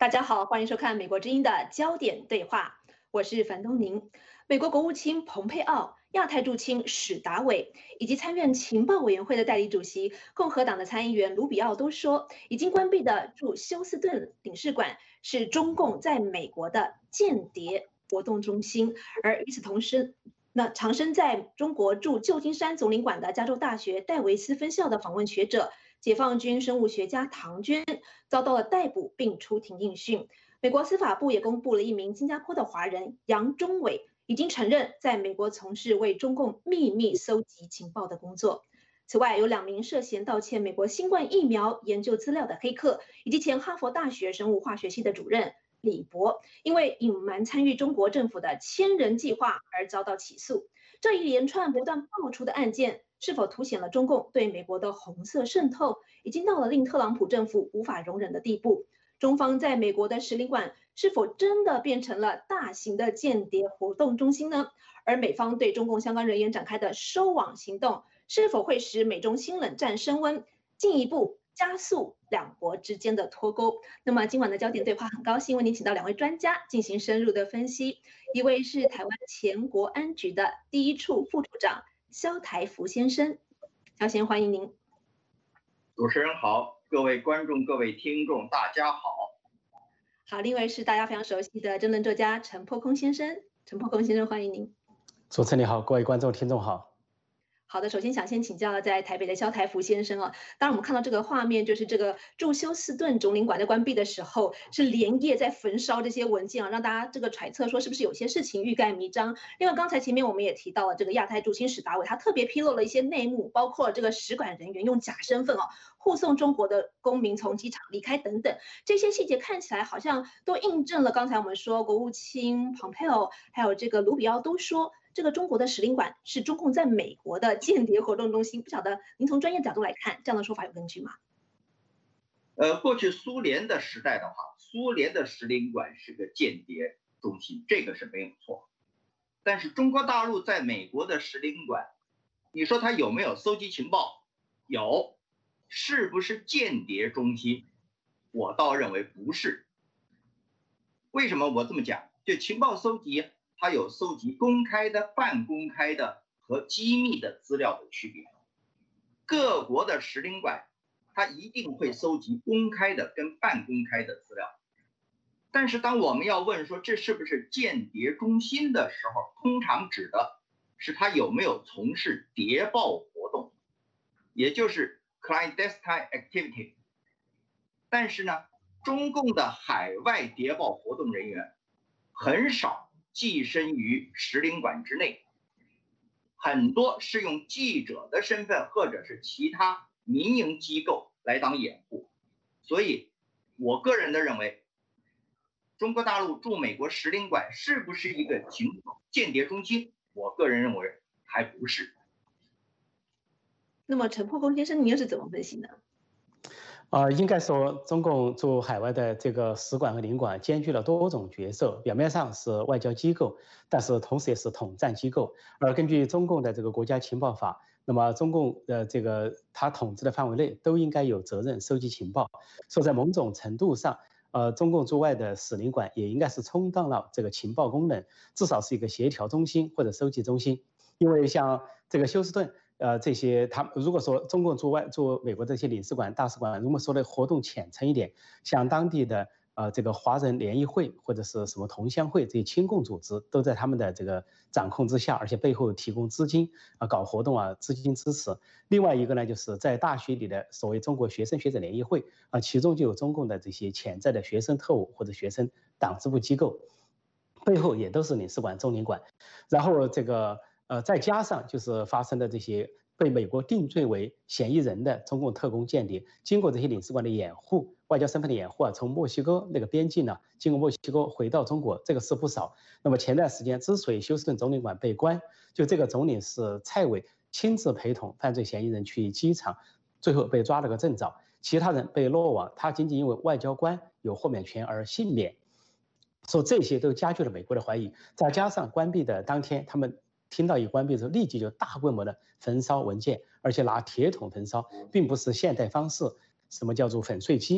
大家好，欢迎收看美国之音的焦点对话，我是樊东宁。美国国务卿蓬佩奥、亚太驻青史达伟以及参院情报委员会的代理主席共和党的参议员卢比奥都说，已经关闭的驻休斯顿领事馆是中共在美国的间谍活动中心。而与此同时，长身在中国驻旧金山总领馆的加州大学戴维斯分校的访问学者、解放军生物学家唐娟遭到了逮捕并出庭应讯。美国司法部也公布了一名新加坡的华人杨忠伟已经承认在美国从事为中共秘密搜集情报的工作。此外，有2名涉嫌盗窃美国新冠疫苗研究资料的黑客，以及前哈佛大学生物化学系的主任李博，因为隐瞒参与中国政府的千人计划而遭到起诉。这一连串不断爆出的案件，是否凸显了中共对美国的红色渗透，已经到了令特朗普政府无法容忍的地步？中方在美国的使领馆是否真的变成了大型的间谍活动中心呢？而美方对中共相关人员展开的收网行动，是否会使美中新冷战升温，进一步加速两国之间的脱钩？那么今晚的焦点对话，很高兴为您请到2位专家进行深入的分析。一位是台湾前国安局的第一处副处长萧台福先生，萧先欢迎您。 主持人好，各位观众、各位听众，大家好。 好，另一位是大家非常熟悉的政论作家陈破空先生，陈破空先生欢迎您。 主持人你好，各位观众、听众好。 好的，首先想先请教在台北的萧台福先生啊，当然我们看到这个画面，就是这个驻休斯顿总领馆在关闭的时候，是连夜在焚烧这些文件啊，让大家这个揣测说是不是有些事情欲盖弥彰。另外，刚才前面我们也提到了这个亚太驻青史达伟，他特别披露了一些内幕，包括这个使馆人员用假身份护送中国的公民从机场离开等等，这些细节看起来好像都印证了刚才我们说国务卿蓬佩奥还有这个卢比奥都说，这个中国的使领馆是中共在美国的间谍活动中心，不晓得您从专业角度来看，这样的说法有根据吗？ 过去苏联的时代的话，苏联的使领馆是个间谍中心，这个是没有错。但是中国大陆在美国的使领馆，你说它有没有搜集情报？有，是不是间谍中心？我倒认为不是。为什么我这么讲？就情报搜集，它有搜集公开的、半公开的和机密的资料的区别。各国的使领馆，它一定会搜集公开的跟半公开的资料。但是当我们要问说这是不是间谍中心的时候，通常指的是它有没有从事谍报活动，也就是 clandestine activity。但是呢，中共的海外谍报活动人员很少寄身于使领馆之内，很多是用记者的身份或者是其他民营机构来当掩护。所以我个人的认为，中国大陆驻美国使领馆是不是一个间谍中心，我个人认为还不是。 那么陈破空先生，您又是怎么分析呢？ 应该说，中共驻海外的这个使馆和领馆兼具了多种角色，表面上是外交机构，但是同时也是统战机构。而根据中共的这个国家情报法，那么中共的这个他统治的范围内都应该有责任收集情报。所以在某种程度上，中共驻外的使领馆也应该是充当了这个情报功能，至少是一个协调中心或者收集中心。因为像这个休斯顿，这些他如果说中共驻美国这些领事馆、大使馆，如果说的活动浅层一点，像当地的这个华人联谊会或者是什么同乡会这些亲共组织，都在他们的这个掌控之下，而且背后提供资金搞活动资金支持。另外一个呢，就是在大学里的所谓中国学生学者联谊会其中就有中共的这些潜在的学生特务或者学生党支部机构，背后也都是领事馆、总领馆。然后这个再加上就是发生的这些被美国定罪为嫌疑人的中共特工间谍，经过这些领事馆的掩护、外交身份的掩护从墨西哥那个边境呢，经过墨西哥回到中国，这个是不少。那么前段时间之所以休斯顿总领馆被关，就这个总领是蔡伟亲自陪同犯罪嫌疑人去机场，最后被抓了个正着，其他人被落网，他仅仅因为外交官有豁免权而幸免。说这些都加剧了美国的怀疑，再加上关闭的当天，他们听到一关闭之后，立即就大规模的焚烧文件，而且拿铁桶焚烧，并不是现代方式，什么叫做粉碎机，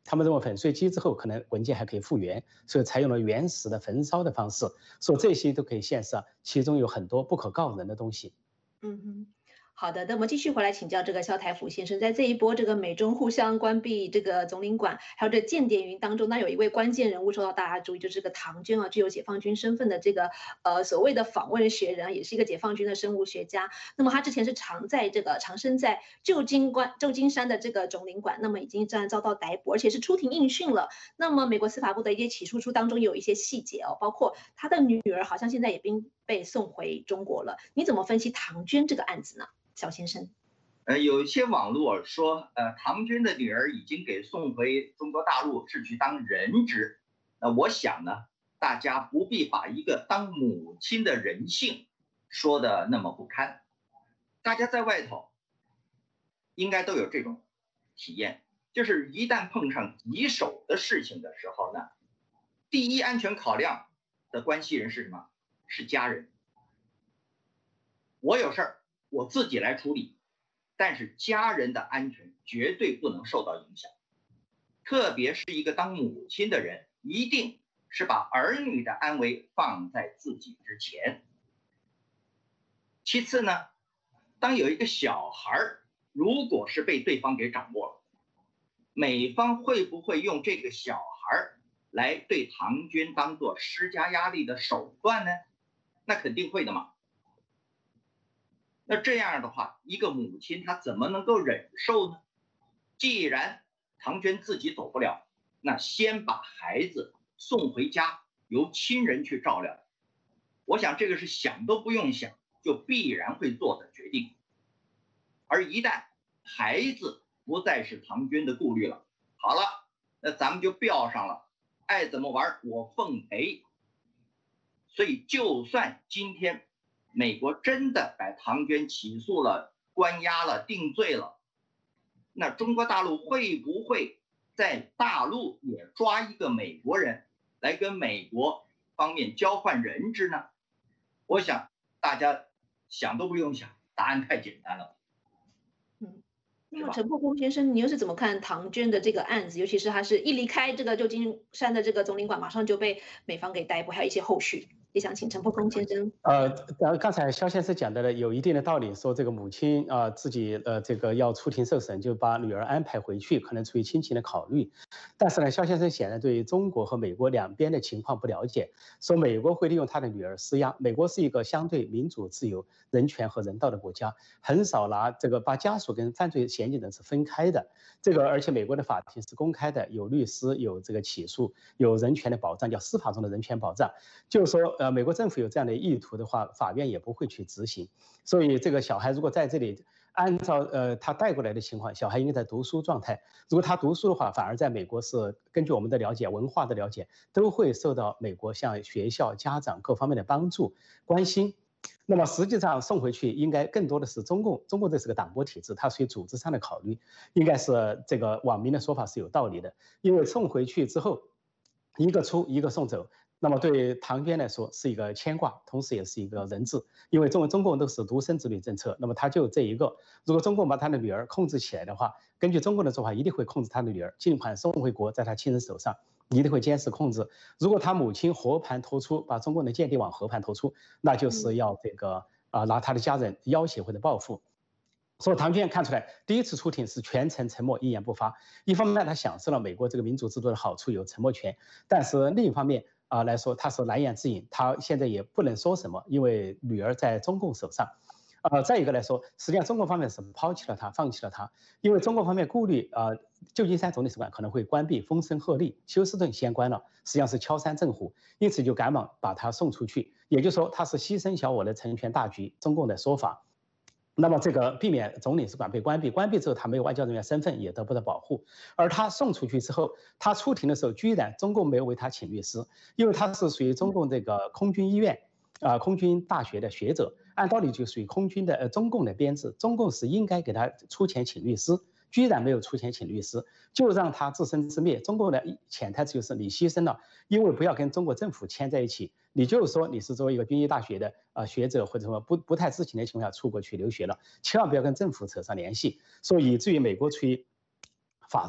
他们认为粉碎机之后可能文件还可以复原，所以采用了原始的焚烧的方式，说这些都可以显示其中有很多不可告人的东西。 好的，那么继续回来请教这个肖台福先生，在这一波这个美中互相关闭这个总领馆，还有这间谍云当中，那有一位关键人物受到大家注意，就是这个唐娟啊，具有解放军身份的这个所谓的访问学人，也是一个解放军的生物学家。那么他之前是常生在旧金山的这个总领馆，那么已经遭到逮捕，而且是出庭应讯了。那么美国司法部的一些起诉书当中有一些细节哦，包括他的女儿好像现在也被送回中国了。你怎么分析唐娟这个案子呢？小先生， 有一些网络说，唐娟的女儿已经给送回中国大陆，是去当人质。我想呢，大家不必把一个当母亲的人性说的那么不堪。大家在外头应该都有这种体验，就是一旦碰上棘手的事情的时候呢，第一安全考量的关系人是什么？是家人。我有事儿我自己来处理，但是家人的安全绝对不能受到影响。特别是一个当母亲的人，一定是把儿女的安危放在自己之前。其次呢，当有一个小孩如果是被对方给掌握了，美方会不会用这个小孩来对唐娟当作施加压力的手段呢？那肯定会的嘛。那这样的话，一个母亲她怎么能够忍受呢？既然唐娟自己走不了，那先把孩子送回家，由亲人去照料。我想这个是想都不用想就必然会做的决定。而一旦孩子不再是唐娟的顾虑了，好了，那咱们就标上了，爱怎么玩我奉陪。所以就算今天美国真的把唐娟起诉了、关押了、定罪了，那中国大陆会不会在大陆也抓一个美国人来跟美国方面交换人质呢？我想大家想都不用想，答案太简单了。 那么陈破空先生，你又是怎么看唐娟的这个案子？尤其是他是一离开这个旧金山的这个总领馆，马上就被美方给逮捕，还有一些后续。也想请陈破空先生。 刚才肖先生讲的有一定的道理，说这个母亲自己这个要出庭受审，就把女儿安排回去，可能出于亲情的考虑。但是呢，肖先生显然对于中国和美国两边的情况不了解，说美国会利用他的女儿施压。美国是一个相对民主、自由、人权和人道的国家，很少拿这个把家属跟犯罪嫌疑人是分开的。这个而且美国的法庭是公开的，有律师，有这个起诉，有人权的保障，叫司法中的人权保障。就是说，美国政府有这样的意图的话，法院也不会去执行。所以，这个小孩如果在这里，按照他带过来的情况，小孩应该在读书状态。如果他读书的话，反而在美国是根据我们的了解、文化的了解，都会受到美国像学校、家长各方面的帮助、关心。那么实际上送回去应该更多的是中共这是个党国体制，它属于组织上的考虑，应该是这个网民的说法是有道理的。因为送回去之后，一个出一个送走。那么对唐娟来说是一个牵挂，同时也是一个人质，因为中共都是独生子女政策，那么他就这一个，如果中共把他的女儿控制起来的话，根据中共的做法，一定会控制他的女儿，尽管送回国，在他亲人手上，一定会监视控制。如果他母亲和盘托出，把中共的间谍往和盘托出，那就是要这个拿他的家人要挟或者报复。所以唐娟看出来，第一次出庭是全程沉默，一言不发。一方面他享受了美国这个民主制度的好处，有沉默权，但是另一方面来说，他是难言之隐，他现在也不能说什么，因为女儿在中共手上。再一个来说，实际上中共方面是抛弃了他，放弃了他，因为中共方面顾虑旧金山总领事馆可能会关闭，风声鹤唳，休斯顿先关了，实际上是敲山震虎，因此就赶忙把他送出去。也就是说，他是牺牲小我的成全大局，中共的说法。那么这个避免总领事馆被关闭，关闭之后他没有外交人员身份，也得不到保护。而他送出去之后，他出庭的时候，居然中共没有为他请律师，因为他是属于中共这个空军医院空军大学的学者，按道理就属于空军的中共的编制，中共是应该给他出钱请律师，居然没有出钱请律师，就让他自生自灭。中共的潜台词就是你牺牲了，因为不要跟中国政府牵在一起，你就是说你是作为一个军医大学的学者或者什么不太知情的情况下出国去留学了，千万不要跟政府扯上联系。所以以至于美国出于法治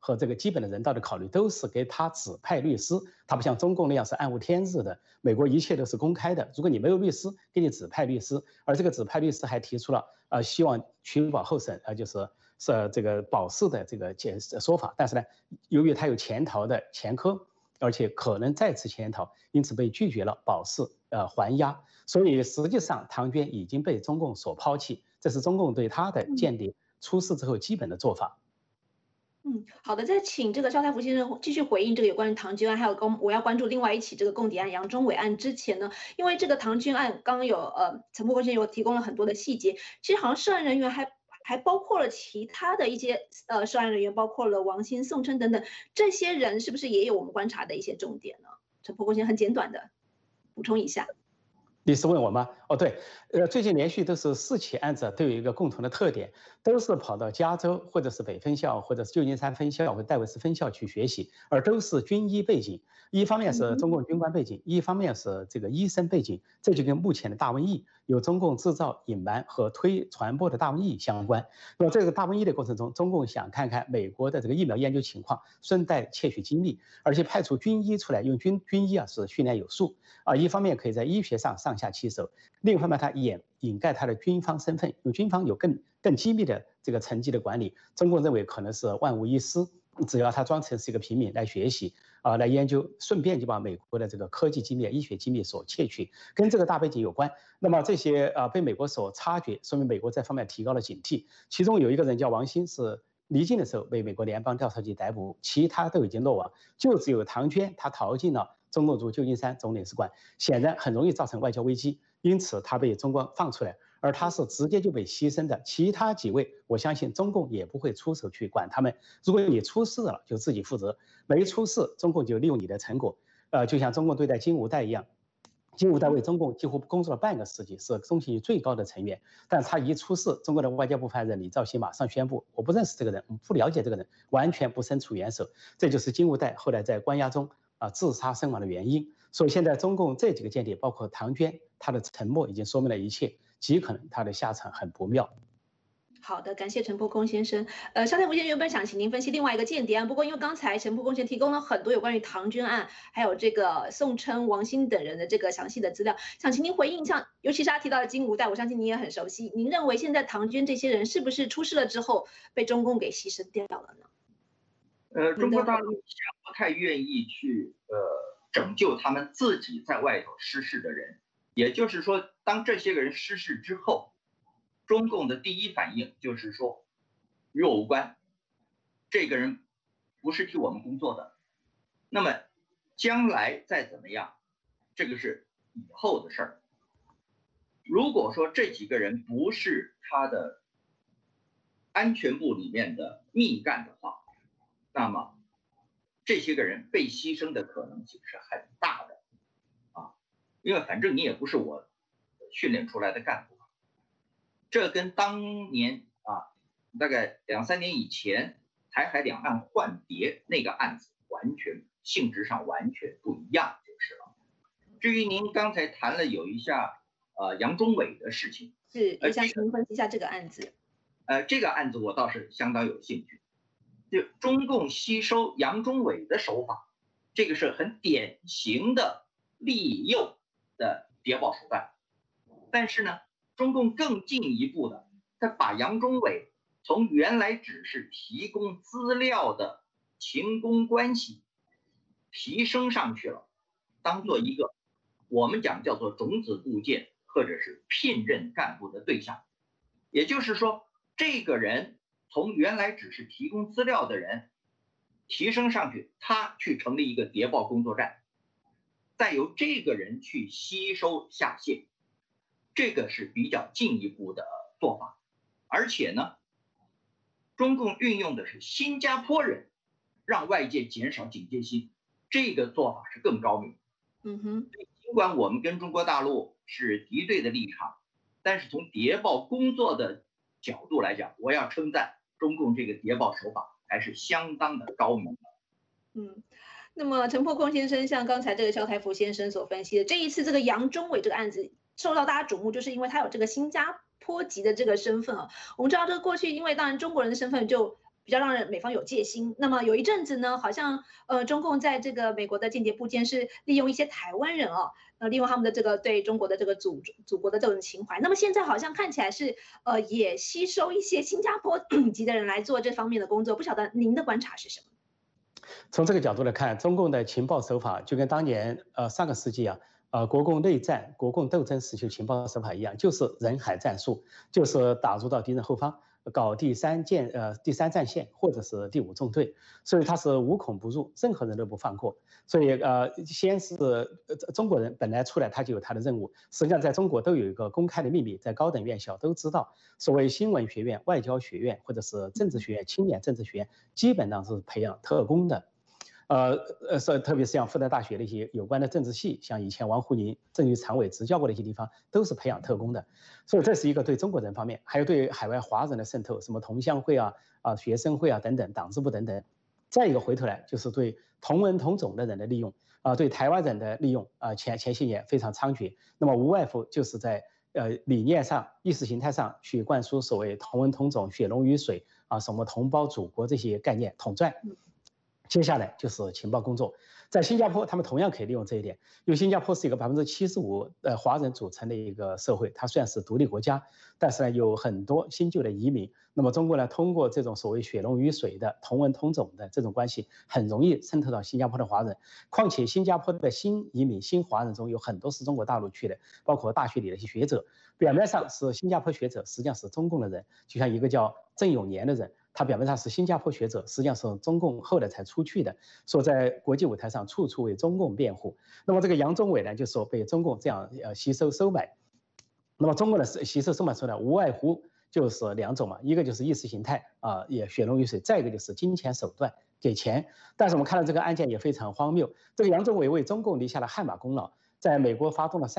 和这个基本的人道的考虑，都是给他指派律师。他不像中共那样是暗无天日的，美国一切都是公开的。如果你没有律师，给你指派律师，而这个指派律师还提出了希望取保候审，就是这个保释的这个说法。但是呢，由于他有潜逃的前科，而且可能再次潜逃，因此被拒绝了保释还押。所以实际上唐娟已经被中共所抛弃，这是中共对他的间谍出事之后基本的做法。 好的，再请这个肖太福先生继续回应这个有关于唐军案，还有我要关注另外一起这个共谍案杨忠伟案之前呢，因为这个唐军案刚刚有陈伯公先生有提供了很多的细节，其实好像涉案人员还包括了其他的一些涉案人员，包括了王鑫、宋琛等等，这些人是不是也有我们观察的一些重点呢？陈伯公先生很简短的补充一下。 你是问我吗？哦，对，最近连续都是4起案子，都有一个共同的特点，都是跑到加州或者是北分校，或者是旧金山分校或者戴维斯分校去学习，而都是军医背景，一方面是中共军官背景，一方面是这个医生背景，这就跟目前的大瘟疫有中共制造、隐瞒和推传播的大瘟疫相关。那么这个大瘟疫的过程中，中共想看看美国的这个疫苗研究情况，顺带窃取机密，而且派出军医出来，用军医是训练有素一方面可以在医学上上下其手，另一方面他掩盖他的军方身份，用军方有更机密的这个层级的管理，中共认为可能是万无一失，只要他装成是一个平民来学习来研究，顺便就把美国的这个科技机密、医学机密所窃取，跟这个大背景有关。那么这些被美国所察觉，说明美国这方面提高了警惕。其中有一个人叫王鑫，是离境的时候被美国联邦调查局逮捕，其他都已经落网，就只有唐娟他逃进了中共驻旧金山总领事馆，显然很容易造成外交危机，因此他被中共放出来，而他是直接就被牺牲的。其他几位，我相信中共也不会出手去管他们。如果你出事了，就自己负责；没出事，中共就利用你的成果。就像中共对待金无代一样，金无代为中共几乎工作了半个世纪，是中情局最高的成员。但他一出事，中国的外交部发言人李兆熙马上宣布：我不认识这个人，我不了解这个人，完全不身处元首。这就是金无代后来在关押中自杀身亡的原因。所以现在中共这几个间谍，包括唐娟，他的沉默已经说明了一切，极可能他的下场很不妙。 好的，感谢陈伯公先生。肖太福先生原本想请您分析另外一个间谍案，不过因为刚才陈伯公先生提供了很多有关于唐娟案，还有这个宋琛、王鑫等人的这个详细的资料，想请您回应一下，尤其是他提到的金无代，我相信您也很熟悉。您认为现在唐娟这些人是不是出事了之后被中共给牺牲掉了呢？ 中国大陆不太愿意去拯救他们自己在外头失事的人，也就是说，当这些个人失事之后，中共的第一反应就是说与我无关，这个人不是替我们工作的。那么将来再怎么样，这个是以后的事儿。如果说这几个人不是他的安全部里面的密干的话，那么这些个人被牺牲的可能性是很大的因为反正你也不是我训练出来的干部。这跟当年大概2、3年以前台海两岸换谍那个案子完全性质上完全不一样就是了。至于您刚才谈了有一下杨忠伟的事情， 是也想请您分析一下这个案子。 这个案子我倒是相当有兴趣。就中共吸收杨忠伟的手法，这个是很典型的利诱的谍报手段。但是呢，中共更进一步的，他把杨忠伟从原来只是提供资料的勤工关系提升上去了，当做一个我们讲叫做种子部件或者是聘任干部的对象。也就是说，这个人从原来只是提供资料的人提升上去，他去成立一个谍报工作站，再由这个人去吸收下线，这个是比较进一步的做法。而且呢，中共运用的是新加坡人，让外界减少警戒心，这个做法是更高明。尽管我们跟中国大陆是敌对的立场，但是从谍报工作的角度来讲，我要称赞中共这个谍报手法还是相当的高明的。 那么陈伯公先生像刚才这个肖台福先生所分析的，这一次这个杨忠伟这个案子受到大家瞩目，就是因为他有这个新加坡籍的这个身份我们知道这个过去因为当然中国人的身份就比较让美方有戒心。那么有一阵子呢，好像中共在这个美国的间谍部间是利用一些台湾人哦，利用他们的这个对中国的这个祖国的这种情怀。那么现在好像看起来是也吸收一些新加坡籍的人来做这方面的工作，不晓得您的观察是什么？ 从这个角度来看，中共的情报手法就跟当年上个世纪国共内战、国共斗争时期情报手法一样，就是人海战术，就是打入到敌人后方，搞第三战线或者是第5纵队，所以他是无孔不入，任何人都不放过。所以先是中国人本来出来他就有他的任务，实际上在中国都有一个公开的秘密，在高等院校都知道，所谓新闻学院、外交学院或者是政治学院、青年政治学院，基本上是培养特工的。特别是像复旦大学的一些有关的政治系，像以前王沪宁政治局常委执教过的一些地方，都是培养特工的。所以这是一个对中国人方面，还有对海外华人的渗透，什么同乡会学生会等等，党支部等等。再一个回头来就是对同文同种的人的利用对台湾人的利用前些年非常猖獗。那么无外乎就是在理念上、意识形态上去灌输所谓同文同种、血浓于水什么同胞祖国这些概念统战。接下来就是情报工作，在新加坡他们同样可以利用这一点，因为新加坡是一个75%华人组成的一个社会，它虽然是独立国家，但是呢有很多新旧的移民。那么中国呢通过这种所谓血浓于水的同文同种的这种关系，很容易渗透到新加坡的华人。况且新加坡的新移民、新华人中有很多是中国大陆去的，包括大学里的一些学者，表面上是新加坡学者，实际上是中共的人，就像一个叫郑永年的人。他表面上是新加坡学者，实际上是中共后来才出去的，说在国际舞台上处处为中共辩护。那么这个杨宗纬呢，就说被中共这样吸收收买。那么中共的吸收收买出来，无外乎就是2种嘛，一个就是意识形态也血浓于水，再一个就是金钱手段给钱。但是我们看到这个案件也非常荒谬，这个杨宗纬为中共立下了汗马功劳，在美国找到了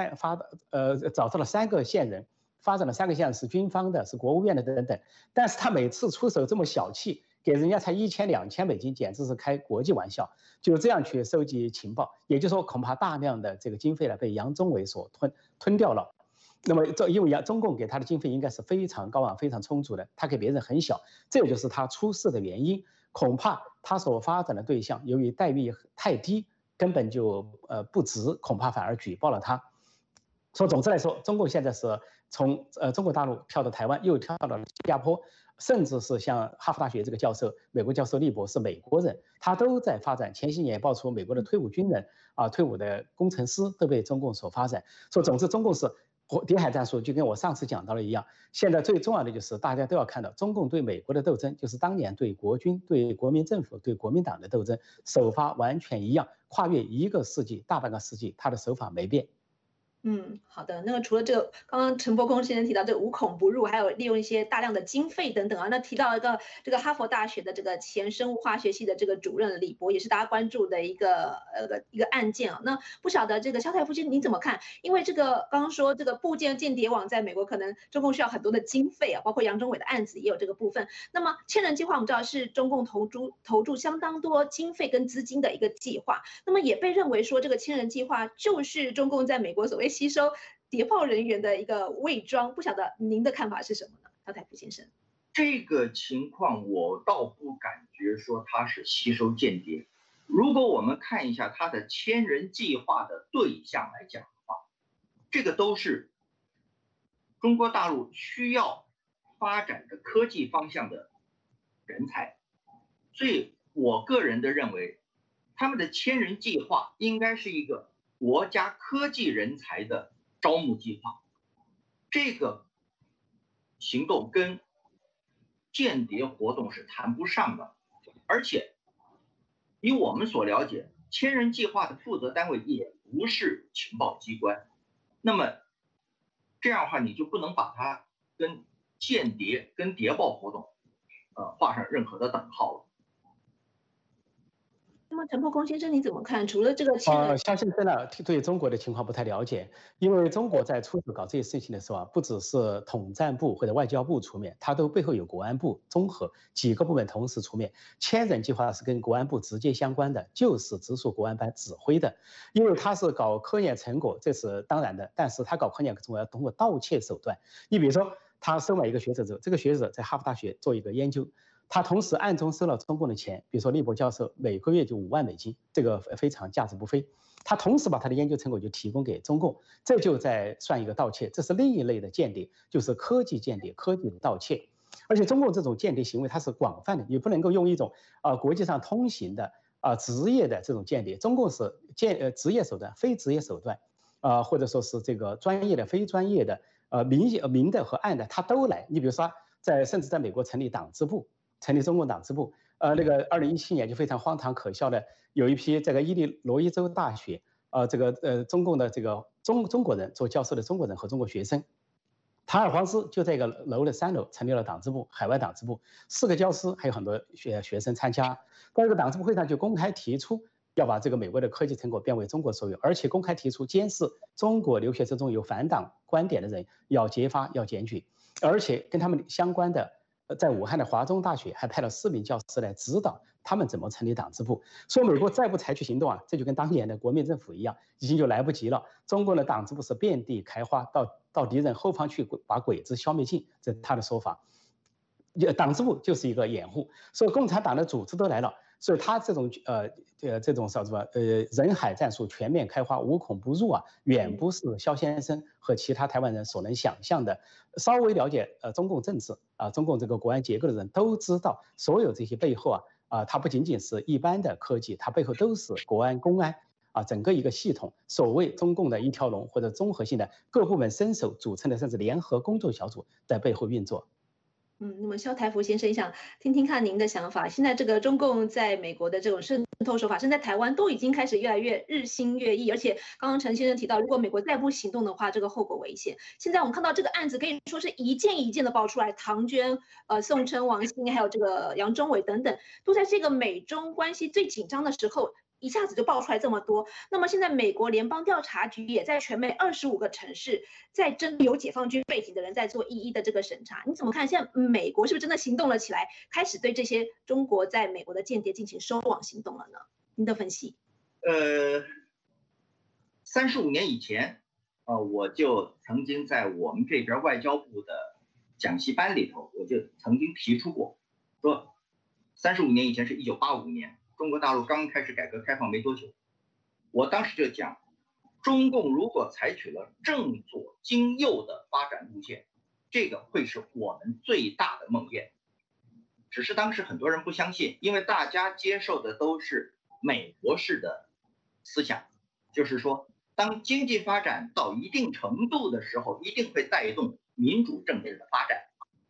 3个线人。发展了3个项是军方的，是国务院的等等，但是他每次出手这么小气，给人家才1000、2000美金，简直是开国际玩笑。就这样去收集情报，也就是说，恐怕大量的这个经费呢被杨宗纬所吞掉了。那么因为中共给他的经费应该是非常高昂、非常充足的，他给别人很小，这也就是他出事的原因。恐怕他所发展的对象由于待遇太低，根本就不值，恐怕反而举报了他。说总之来说，中共现在是从中国大陆跳到台湾，又跳到了新加坡，甚至是像哈佛大学这个教授，美国教授利博是美国人，他都在发展。前些年也爆出美国的退伍军人退伍的工程师都被中共所发展。说总之，中共是谍海战术，就跟我上次讲到的一样。现在最重要的就是大家都要看到，中共对美国的斗争，就是当年对国军、对国民政府、对国民党的斗争，手法完全一样，跨越1个世纪、大半个世纪，他的手法没变。 好的。那个除了这个，刚刚陈伯公先生提到这个无孔不入，还有利用一些大量的经费等等那提到一个这个哈佛大学的这个前生物化学系的这个主任李博，也是大家关注的一个案件那不晓得这个萧太夫先生您怎么看？因为这个刚刚说这个部件间谍网在美国可能中共需要很多的经费包括杨宗纬的案子也有这个部分。那么千人计划我们知道是中共投注相当多经费跟资金的一个计划，那么也被认为说这个千人计划就是中共在美国所谓吸收谍报人员的一个伪装，不晓得您的看法是什么呢，萧太夫先生？ 这个情况我倒不感觉说他是吸收间谍。如果我们看一下他的千人计划的对象来讲的话，这个都是中国大陆需要发展的科技方向的人才，所以我个人的认为，他们的千人计划应该是一个国家科技人才的招募计划。这个行动跟间谍活动是谈不上的，而且以我们所了解，千人计划的负责单位也不是情报机关，那么这样的话你就不能把它跟间谍跟谍报活动画上任何的等号了。 那么陈伯公先生你怎么看？除了这个相信真的对中国的情况不太了解，因为中国在出手搞这些事情的时候不只是统战部或者外交部出面，它都背后有国安部综合几个部门同时出面。千人计划是跟国安部直接相关的，就是直属国安班指挥的，因为他是搞科研成果，这是当然的，但是他搞科研成果要通过盗窃手段。你比如说他收买一个学者之后，这个学者在哈佛大学做一个研究， 他同时暗中收了中共的钱，比如说利伯教授每个月就5万美金，这个非常价值不菲。他同时把他的研究成果就提供给中共，这就在算一个盗窃，这是另一类的间谍，就是科技间谍、科技的盗窃。而且中共这种间谍行为它是广泛的，你不能够用一种国际上通行的职业的这种间谍，中共是职业手段、非职业手段，或者说是这个专业的、非专业的，明的和暗的，他都来。你比如说甚至在美国成立党支部，成立中共党支部，那个2017年就非常荒唐可笑的，有一批这个伊利诺伊州大学，中共的这个中国人做教授的中国人和中国学生。塔尔黄斯就在一个楼的3楼成立了党支部，海外党支部，4个教师还有很多学生参加。在这个党支部会上就公开提出要把这个美国的科技成果变为中国所有，而且公开提出监视中国留学生中有反党观点的人要揭发、要检举，而且跟他们相关的，在武汉的华中大学还派了4名教师来指导他们怎么成立党支部。所以美国再不采取行动这就跟当年的国民政府一样，已经就来不及了。中国的党支部是遍地开花，到敌人后方去把鬼子消灭尽，这是他的说法。党支部就是一个掩护，所以共产党的组织都来了，所以他这种这种什么人海战术全面开花无孔不入远不是肖先生和其他台湾人所能想象的。稍微了解中共政治中共这个国安结构的人都知道，所有这些背后它不仅仅是一般的科技，它背后都是国安、公安整个一个系统，所谓中共的一条龙或者综合性的各部门身手组成的，甚至联合工作小组在背后运作。 那么肖台福先生想听听看您的想法。现在这个中共在美国的这种渗透手法，甚至在台湾都已经开始越来越日新月异，而且刚刚陈先生提到，如果美国再不行动的话，这个后果危险。现在我们看到这个案子可以说是一件一件的爆出来，唐娟、宋琛、王兴，还有这个杨忠伟等等，都在这个美中关系最紧张的时候，一下子就爆出来这么多。那么现在美国联邦调查局也在全美25个城市，在针对有解放军背景的人在做一一的这个审查。你怎么看？现在美国是不是真的行动了起来，开始对这些中国在美国的间谍进行收网行动了呢？您的分析 ？35年以前，我就曾经在我们这边外交部的讲习班里头，我就曾经提出过，说35年以前是1985年。中国大陆刚开始改革开放没多久，我当时就讲，中共如果采取了正左经右的发展路线，这个会是我们最大的梦魇。只是当时很多人不相信，因为大家接受的都是美国式的思想，就是说，当经济发展到一定程度的时候，一定会带动民主政治的发展。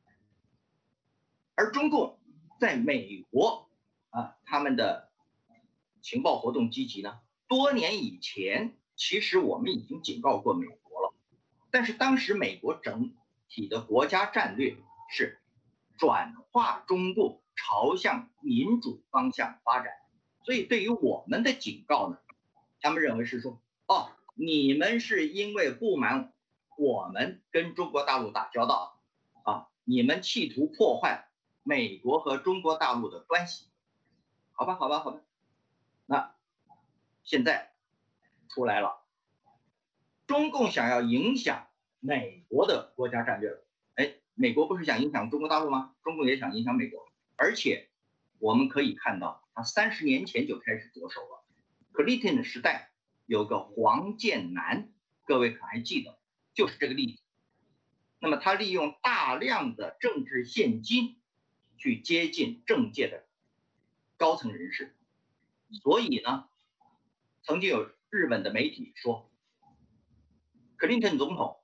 而中共在美国他们的情报活动积极呢，多年以前其实我们已经警告过美国了，但是当时美国整体的国家战略是转化中共朝向民主方向发展，所以对于我们的警告呢，他们认为是说，你们是因为不满我们跟中国大陆打交道你们企图破坏美国和中国大陆的关系。好吧，那现在出来了，中共想要影响美国的国家战略了。美国不是想影响中国大陆吗？中共也想影响美国，而且我们可以看到，他30年前就开始着手了。克林顿的时代有个黄建南，各位可还记得？就是这个例子。那么他利用大量的政治现金去接近政界的高层人士，所以呢，曾经有日本的媒体说，克林顿总统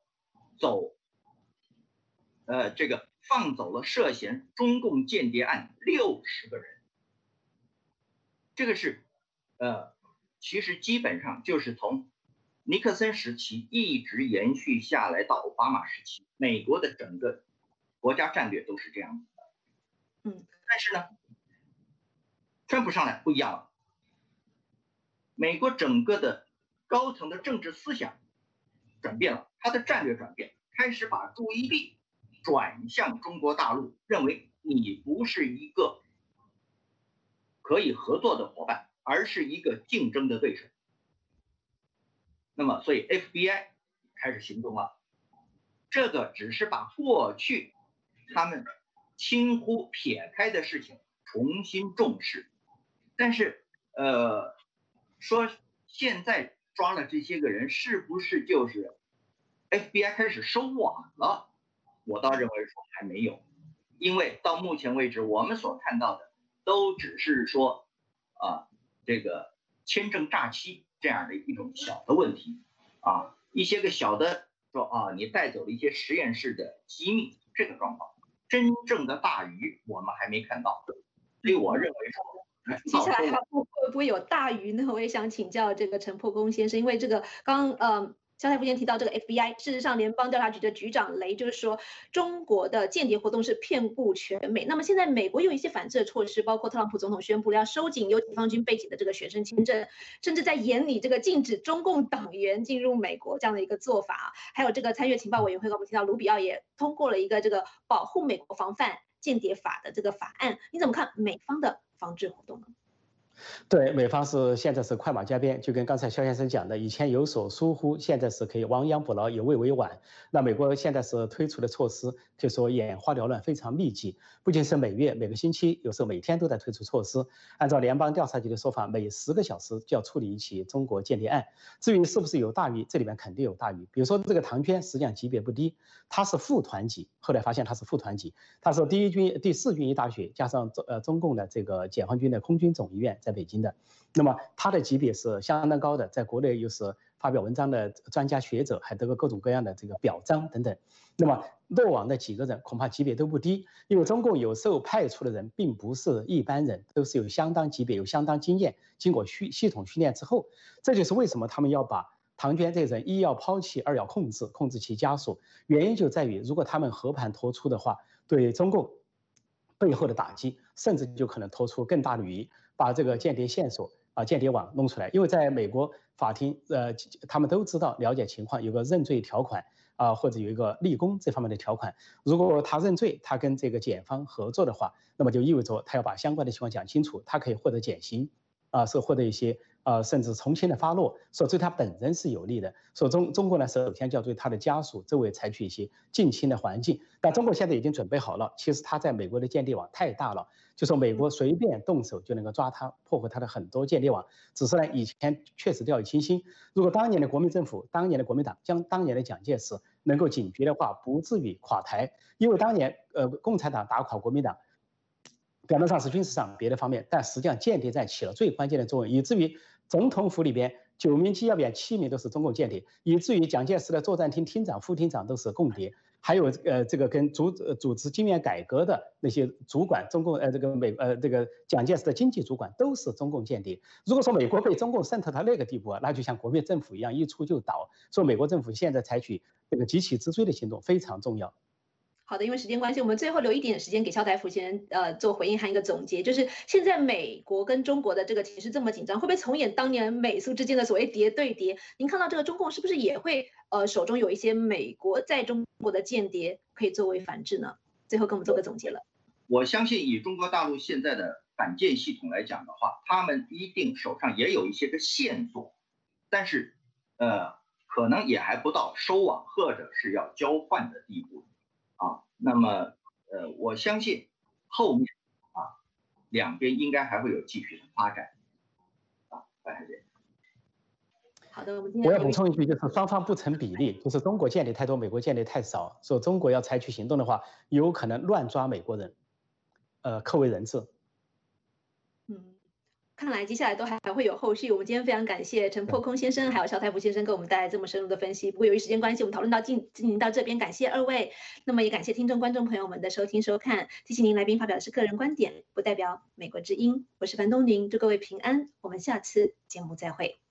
放走了涉嫌中共间谍案60个人，这个是其实基本上就是从尼克森时期一直延续下来到奥巴马时期，美国的整个国家战略都是这样子的。但是呢，川普上来不一样了，美国整个的高层的政治思想转变了，他的战略转变，开始把注意力转向中国大陆，认为你不是一个可以合作的伙伴，而是一个竞争的对手。那么，所以 FBI 开始行动了。这个只是把过去他们轻忽撇开的事情重新重视。但是说现在抓了这些个人，是不是就是 FBI 开始收网了？我倒认为说还没有，因为到目前为止我们所看到的都只是说这个签证诈欺这样的一种小的问题一些个小的说你带走了一些实验室的机密这个状况，真正的大鱼我们还没看到，所以我认为说接下来会不会有大鱼呢？我也想请教这个陈破公先生，因为这个肖太福先提到这个 FBI， 事实上联邦调查局的局长雷就是说，中国的间谍活动是遍布全美。那么现在美国有一些反制的措施，包括特朗普总统宣布了要收紧由解放军背景的这个学生签证，甚至在严拟这个禁止中共党员进入美国这样的一个做法。还有这个参阅情报委员会，我们提到卢比奥也通过了一个这个保护美国防范间谍法的这个法案。你怎么看美方的防治活动呢？ 对，美方现在是快马加鞭，就跟刚才肖先生讲的，以前有所疏忽，现在是可以亡羊补牢，有未为晚。那美国现在是推出的措施，就说眼花缭乱，非常密集，不仅是每月、每个星期，有时候每天都在推出措施。按照联邦调查局的说法，每10个小时就要处理一起中国间谍案。至于是不是有大鱼，这里面肯定有大鱼。比如说这个唐娟，实际上级别不低，他是副团级，后来发现他是副团级，他是第4军医大学加上中共的这个解放军的空军总医院在北京的，那么他的级别是相当高的，在国内又是发表文章的专家学者，还得过各种各样的这个表彰等等。那么落网的几个人恐怕级别都不低，因为中共有时候派出的人并不是一般人，都是有相当级别、有相当经验，经过系统训练之后，这就是为什么他们要把唐娟这个人一要抛弃，二要控制其家属，原因就在于如果他们和盘托出的话，对中共背后的打击，甚至就可能拖出更大的鱼，把这个间谍线索间谍网弄出来。因为在美国法庭，他们都知道了解情况，有个认罪条款或者有一个立功这方面的条款。如果他认罪，他跟这个检方合作的话，那么就意味着他要把相关的情况讲清楚，他可以获得减刑是获得一些甚至从轻的发落，说对他本人是有利的。说中国呢，首先就要对他的家属周围采取一些近亲的环境。但中国现在已经准备好了，其实他在美国的间谍网太大了，就说美国随便动手就能够抓他，破获他的很多间谍网。只是呢，以前确实掉以轻心。如果当年的国民政府、当年的国民党将当年的蒋介石能够警觉的话，不至于垮台。因为当年共产党打垮国民党，表面上是军事上别的方面，但实际上间谍战起了最关键的作用，以至于总统府里边9名机要员7名都是中共间谍，以至于蒋介石的作战厅厅长、副厅长都是共谍，还有这个跟组织经验改革的那些主管，中共这个蒋介石的经济主管都是中共间谍。如果说美国被中共渗透到那个地步那就像国民政府一样一出就倒。所以美国政府现在采取这个急起直追的行动非常重要。 好的，因为时间关系，我们最后留一点时间给肖台福先生做回应和一个总结。就是现在美国跟中国的这个情势这么紧张，会不会重演当年美苏之间的所谓谍对谍？您看到这个中共是不是也会手中有一些美国在中国的间谍可以作为反制呢？最后跟我们做个总结了。 我相信以中国大陆现在的反间系统来讲的话，他们一定手上也有一些个线索，但是可能也还不到收网或者是要交换的地步。那么我相信后面两边应该还会有继续的发展白海姐。 好的，我要补充一句，就是双方不成比例，就是中国间谍太多，美国间谍太少。说中国要采取行动的话，有可能乱抓美国人，扣为人质。 看来接下来都还会有后续。我们今天非常感谢陈破空先生还有肖台福先生给我们带来这么深入的分析。不过由于时间关系，我们讨论到进行到这边，感谢2位。那么也感谢听众观众朋友们的收听收看。提醒您，来宾发表的是个人观点，不代表美国之音。我是樊东宁，祝各位平安。我们下次节目再会。